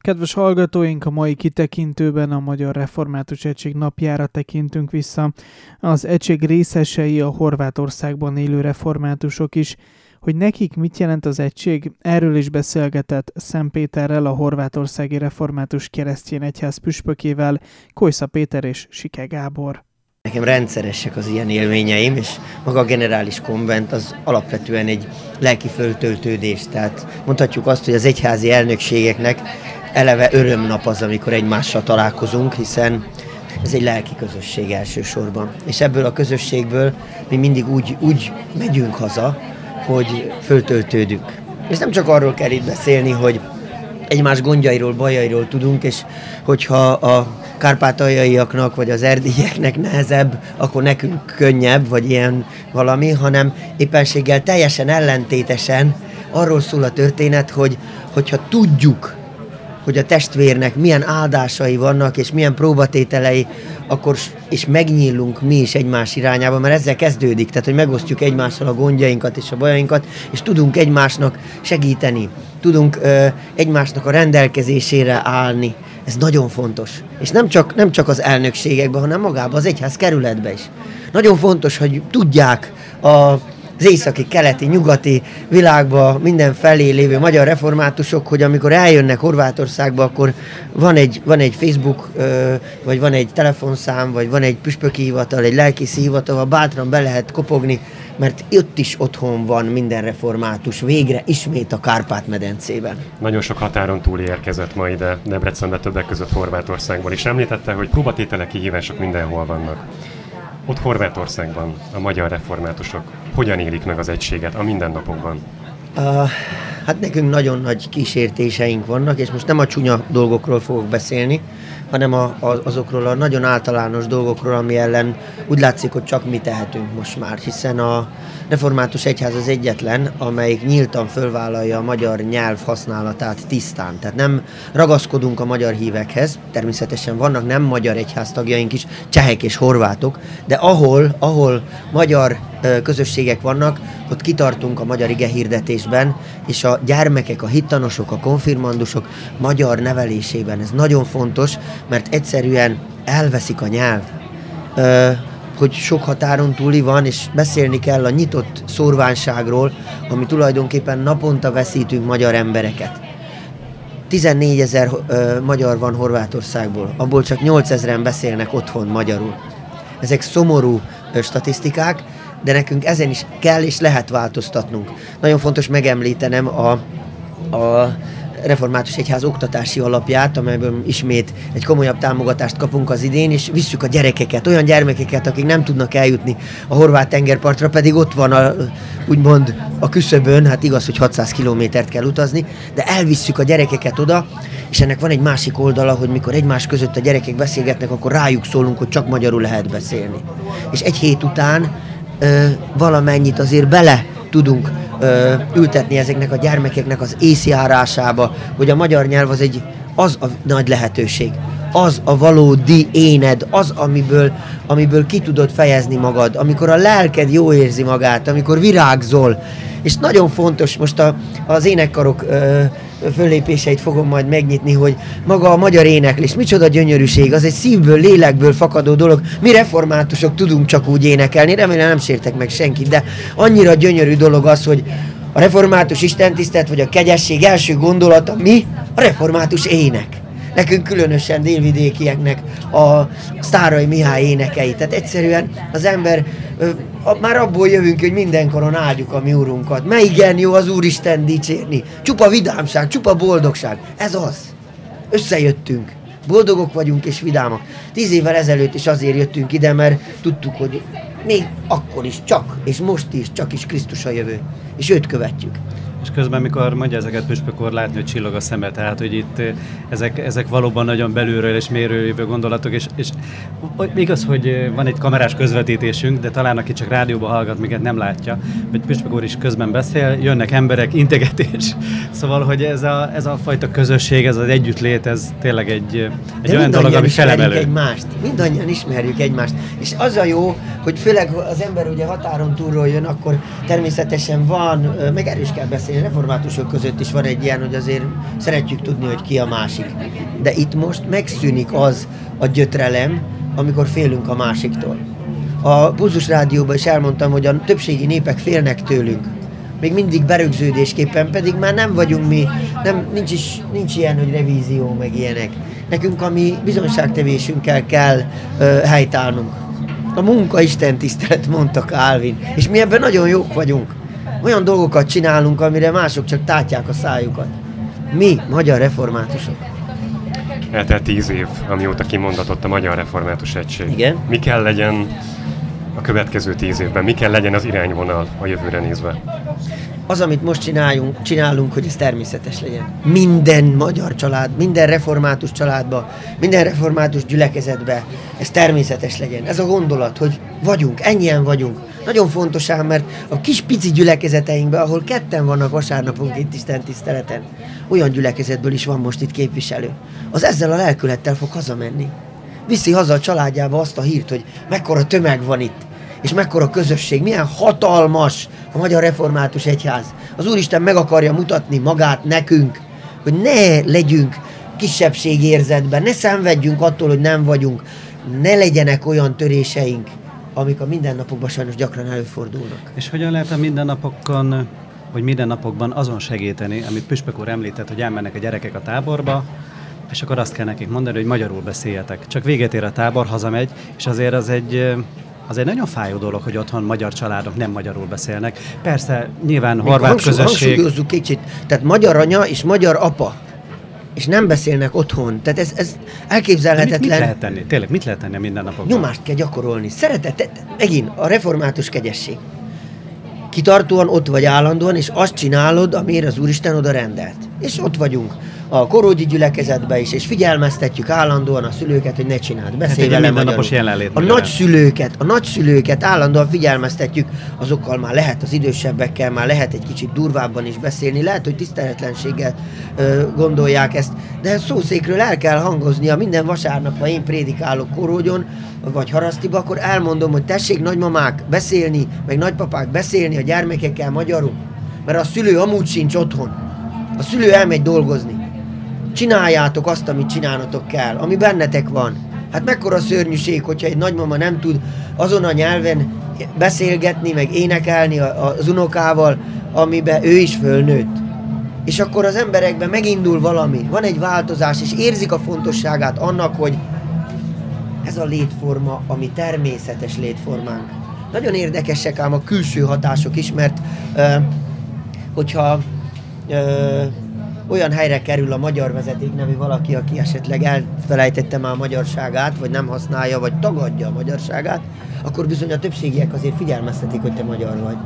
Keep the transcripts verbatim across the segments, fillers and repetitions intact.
Kedves hallgatóink, a mai kitekintőben a Magyar Református Egység napjára tekintünk vissza. Az egység részesei a Horvátországban élő reformátusok is. Hogy nekik mit jelent az egység, erről is beszélgetett Szent Péterrel, a Horvátországi Református Keresztény Egyház püspökével, Kojsza Péter és Sike Gábor. Nekem rendszeresek az ilyen élményeim, és maga a generális konvent az alapvetően egy lelki föltöltődés. Tehát mondhatjuk azt, hogy az egyházi elnökségeknek eleve örömnap az, amikor egymással találkozunk, hiszen ez egy lelki közösség elsősorban. És ebből a közösségből mi mindig úgy, úgy megyünk haza, hogy föltöltődünk. És nem csak arról kell itt beszélni, hogy egymás gondjairól, bajairól tudunk, és hogyha a kárpátaljaiaknak vagy az erdélyeknek nehezebb, akkor nekünk könnyebb, vagy ilyen valami, hanem éppenséggel teljesen ellentétesen arról szól a történet, hogy hogyha tudjuk, hogy a testvérnek milyen áldásai vannak, és milyen próbatételei, akkor is megnyílunk mi is egymás irányába, mert ezzel kezdődik, tehát hogy megosztjuk egymással a gondjainkat és a bajainkat, és tudunk egymásnak segíteni, tudunk ö, egymásnak a rendelkezésére állni. Ez nagyon fontos. És nem csak, nem csak az elnökségekben, hanem magában az egyház kerületben is. Nagyon fontos, hogy tudják a az északi, keleti, nyugati világban mindenfelé lévő magyar reformátusok, hogy amikor eljönnek Horvátországba, akkor van egy, van egy Facebook, vagy van egy telefonszám, vagy van egy püspöki hivatal, egy lelkészi hivatal, ahol bátran be lehet kopogni, mert ott is otthon van minden református, végre ismét a Kárpát-medencében. Nagyon sok határon túl érkezett ma ide Debrecenbe, többek között Horvátországból is. Említette, hogy próbatételek, kihívások mindenhol vannak. Ott Horvátországban a magyar reformátusok hogyan élik meg az egységet a mindennapokban? Uh, hát nekünk nagyon nagy kísértéseink vannak, és most nem a csúnya dolgokról fogok beszélni, hanem a, a, azokról a nagyon általános dolgokról, ami ellen úgy látszik, hogy csak mi tehetünk most már, hiszen a Református Egyház az egyetlen, amelyik nyíltan fölvállalja a magyar nyelv használatát tisztán. Tehát nem ragaszkodunk a magyar hívekhez, természetesen vannak nem magyar egyháztagjaink is, csehek és horvátok, de ahol, ahol magyar ö, közösségek vannak, ott kitartunk a magyar igehirdetésben, és a gyermekek, a hittanosok, a konfirmandusok magyar nevelésében. Ez nagyon fontos, mert egyszerűen elveszik a nyelv. Ö, hogy sok határon túli van, és beszélni kell a nyitott szórványságról, ami tulajdonképpen naponta veszítünk magyar embereket. tizennégyezer ö, magyar van Horvátországból, abból csak nyolcezren beszélnek otthon magyarul. Ezek szomorú ö, statisztikák, de nekünk ezen is kell és lehet változtatnunk. Nagyon fontos megemlítenem a, a Református Egyház oktatási alapját, amelyből ismét egy komolyabb támogatást kapunk az idén, és visszük a gyerekeket, olyan gyermekeket, akik nem tudnak eljutni a horvát tengerpartra, pedig ott van a, úgymond a küszöbön, hát igaz, hogy hatszáz kilométert kell utazni, de elvisszük a gyerekeket oda, és ennek van egy másik oldala, hogy mikor egymás között a gyerekek beszélgetnek, akkor rájuk szólunk, hogy csak magyarul lehet beszélni. És egy hét után ö, valamennyit azért bele tudunk ö, ültetni ezeknek a gyermekeknek az észjárásába, hogy a magyar nyelv az egy az a nagy lehetőség, az a valódi éned, az, amiből, amiből ki tudod fejezni magad, amikor a lelked jó érzi magát, amikor virágzol. És nagyon fontos, most a, az énekkarok ö, föllépéseit fogom majd megnyitni, hogy maga a magyar éneklés, micsoda gyönyörűség, az egy szívből, lélekből fakadó dolog. Mi reformátusok tudunk csak úgy énekelni, remélem nem sértek meg senkit, de annyira gyönyörű dolog az, hogy a református istentisztelet vagy a kegyesség első gondolata mi? A református ének. Nekünk különösen délvidékieknek a Sztáray Mihály énekei. Tehát egyszerűen az ember, már abból jövünk, hogy mindenkoron áldjuk a mi Urunkat. Mely igen jó az Úristen dicsérni. Csupa vidámság, csupa boldogság. Ez az. Összejöttünk. Boldogok vagyunk és vidámak. Tíz évvel ezelőtt is azért jöttünk ide, mert tudtuk, hogy még akkor is csak, és most is csak is Krisztus a jövő. És őt követjük. És közben, mikor mondja ezeket püspök úr, látni, hogy csillog a szeme, tehát, hogy itt ezek, ezek valóban nagyon belülről és mélyről jövő gondolatok, és, és igaz, hogy van egy kamerás közvetítésünk, de talán aki csak rádióban hallgat, minket nem látja, hogy püspök úr is közben beszél, jönnek emberek, integetés, szóval, hogy ez a, ez a fajta közösség, ez az együttlét, ez tényleg egy, egy olyan dolog, ami felemelő. Egymást, mindannyian ismerjük egymást, és az a jó, hogy főleg az ember ugye határon túlról jön, akkor természetesen van, meg erős kell beszélni, reformátusok között is van egy ilyen, hogy azért szeretjük tudni, hogy ki a másik. De itt most megszűnik az a gyötrelem, amikor félünk a másiktól. A Pulzus Rádióban is elmondtam, hogy a többségi népek félnek tőlünk. Még mindig berögződésképpen, pedig már nem vagyunk mi, nem, nincs, is, nincs ilyen, hogy revízió, meg ilyenek. Nekünk a mi bizonyságtevésünkkel kell ö, helytállnunk. A munka Isten tisztelet, mondta Calvin, és mi ebben nagyon jók vagyunk. Olyan dolgokat csinálunk, amire mások csak tátják a szájukat. Mi, magyar reformátusok. Eltelt tíz év, amióta kimondatott a Magyar Református Egység. Igen. Mi kell legyen a következő tíz évben? Mi kell legyen az irányvonal a jövőre nézve? Az, amit most csináljunk, csinálunk, hogy ez természetes legyen. Minden magyar család, minden református családba, minden református gyülekezetbe ez természetes legyen. Ez a gondolat, hogy vagyunk, ennyien vagyunk. Nagyon fontos ám, mert a kis pici gyülekezeteinkben, ahol ketten vannak vasárnaponként Isten tiszteleten, olyan gyülekezetből is van most itt képviselő. Az ezzel a lelkülettel fog hazamenni. Viszi haza a családjába azt a hírt, hogy mekkora tömeg van itt, és mekkora közösség, milyen hatalmas a Magyar Református Egyház. Az Úristen meg akarja mutatni magát nekünk, hogy ne legyünk kisebbségérzetben, ne szenvedjünk attól, hogy nem vagyunk, ne legyenek olyan töréseink, amik a mindennapokban sajnos gyakran előfordulnak. És hogyan lehet a mindennapokon, vagy mindennapokban azon segíteni, amit Püspök úr említett, hogy elmennek a gyerekek a táborba, és akkor azt kell nekik mondani, hogy magyarul beszéljetek. Csak véget ér a tábor, hazamegy, és azért az egy, az egy nagyon fájó dolog, hogy otthon magyar családok nem magyarul beszélnek. Persze, nyilván horvát hangsúly, közösség... Hangsúlyozzuk kicsit, tehát magyar anya és magyar apa, és nem beszélnek otthon. Tehát ez, ez elképzelhetetlen. Mit, mit lehet tenni? Tényleg, mit lehet tenni a mindennapokban? Nyomást kell gyakorolni. Szeretet, megint a református kegyesség. Kitartóan ott vagy állandóan, és azt csinálod, amire az Úristen oda rendelt. És ott vagyunk a korógyi gyülekezetben is, és figyelmeztetjük állandóan a szülőket, hogy ne csináld. Beszélj hát vele magyarul. A nagyszülőket, a nagyszülőket állandóan figyelmeztetjük, azokkal már lehet az idősebbekkel, már lehet egy kicsit durvábban is beszélni, lehet, hogy tiszteletlenséggel ö, gondolják ezt, de szószékről el kell hangoznia minden vasárnap, ha én prédikálok Korógyon, vagy Harasztiba, akkor elmondom, hogy tessék nagymamák beszélni, meg nagypapák beszélni a gyermekekkel magyarul, mert a szülő amúgy sincs otthon. A szülő elmegy dolgozni. Csináljátok azt, amit csinálnotok kell, ami bennetek van. Hát mekkora szörnyűség, hogyha egy nagymama nem tud azon a nyelven beszélgetni, meg énekelni az unokával, amiben ő is fölnőtt. És akkor az emberekben megindul valami, van egy változás, és érzik a fontosságát annak, hogy ez a létforma, ami természetes létformánk. Nagyon érdekesek ám a külső hatások is, mert uh, hogyha uh, olyan helyre kerül a magyar vezeték nevű valaki, aki esetleg elfelejtette már a magyarságát, vagy nem használja, vagy tagadja a magyarságát, akkor bizony a többségiek azért figyelmeztetik, hogy te magyar vagy.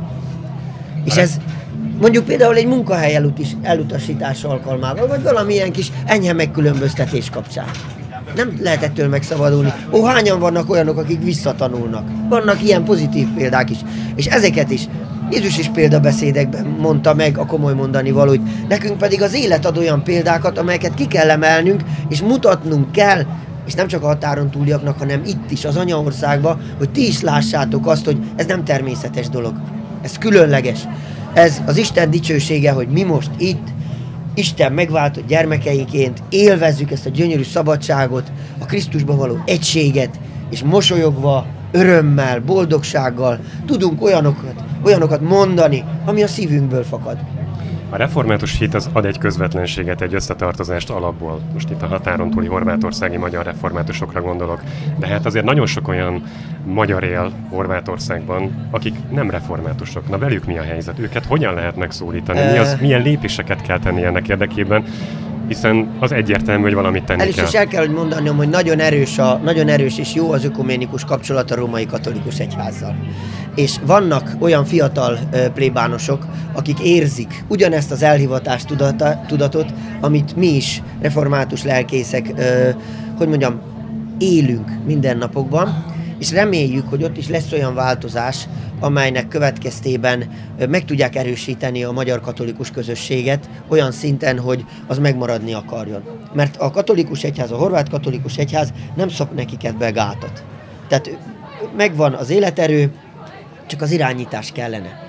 És ez mondjuk például egy munkahely elutis, elutasítás alkalmával, vagy valamilyen kis enyhe megkülönböztetés kapcsán. Nem lehet ettől megszabadulni. Ó, hányan vannak olyanok, akik visszatanulnak. Vannak ilyen pozitív példák is. És ezeket is Jézus is példabeszédekben mondta meg a komoly mondani valót. Nekünk pedig az élet ad olyan példákat, amelyeket ki kell emelnünk, és mutatnunk kell, és nem csak a határon túliaknak, hanem itt is, az anyaországban, hogy ti is lássátok azt, hogy ez nem természetes dolog. Ez különleges. Ez az Isten dicsősége, hogy mi most itt, Isten megváltott gyermekeiként élvezzük ezt a gyönyörű szabadságot, a Krisztusban való egységet, és mosolyogva, örömmel, boldogsággal tudunk olyanokat, olyanokat mondani, ami a szívünkből fakad. A református hit az ad egy közvetlenséget, egy összetartozást alapból. Most itt a határon túli horvátországi magyar reformátusokra gondolok. De hát azért nagyon sok olyan magyar él Horvátországban, akik nem reformátusok. Na velük mi a helyzet? Őket hogyan lehet megszólítani? Mi az, milyen lépéseket kell tenni ennek érdekében? Hiszen az egyértelmű, hogy valamit tenni El is, kell. És el kell, hogy mondanom, hogy nagyon erős, a, nagyon erős és jó az ökuménikus kapcsolat a római katolikus egyházzal. És vannak olyan fiatal ö, plébánosok, akik érzik ugyanezt az elhivatás tudata, tudatot, amit mi is, református lelkészek, ö, hogy mondjam, élünk mindennapokban, és reméljük, hogy ott is lesz olyan változás, amelynek következtében meg tudják erősíteni a magyar katolikus közösséget olyan szinten, hogy az megmaradni akarjon. Mert a katolikus egyház, a horvát katolikus egyház nem szab nekik ebbe gátat. Tehát megvan az életerő, csak az irányítás kellene.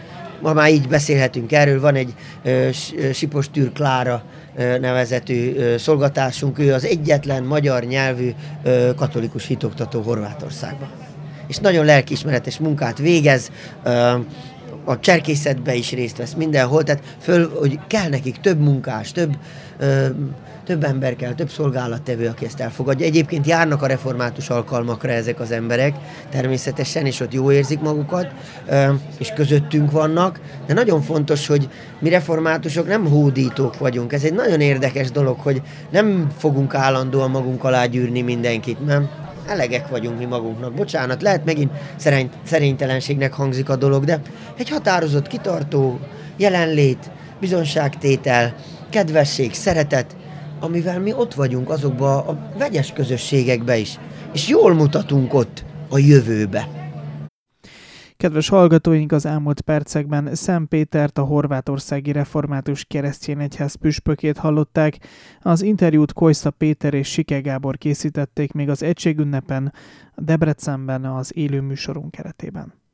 ma már így beszélhetünk erről, van egy Sipos Tűr Klára nevezetű szolgatásunk, ő az egyetlen magyar nyelvű katolikus hitoktató Horvátországban. És nagyon lelkiismeretes munkát végez, a cserkészetbe is részt vesz mindenhol, tehát föl, hogy kell nekik több munkás, több, ö, több ember kell, több szolgálattevő, aki ezt elfogadja. Egyébként járnak a református alkalmakra ezek az emberek, természetesen, és ott jól érzik magukat, ö, és közöttünk vannak, de nagyon fontos, hogy mi reformátusok nem hódítók vagyunk. Ez egy nagyon érdekes dolog, hogy nem fogunk állandóan magunk alá gyűrni mindenkit, nem? Elegek vagyunk mi magunknak. Bocsánat, lehet megint szerény, szerénytelenségnek hangzik a dolog, de egy határozott, kitartó jelenlét, bizonságtétel, kedvesség, szeretet, amivel mi ott vagyunk azokba a vegyes közösségekbe is, és jól mutatunk ott a jövőbe. Kedves hallgatóink, az elmúlt percekben Szent Pétert, a horvátországi református keresztény egyház püspökét hallották. Az interjút Kojsza Péter és Sike Gábor készítették még az egységünnepen Debrecenben az élő műsorunk keretében.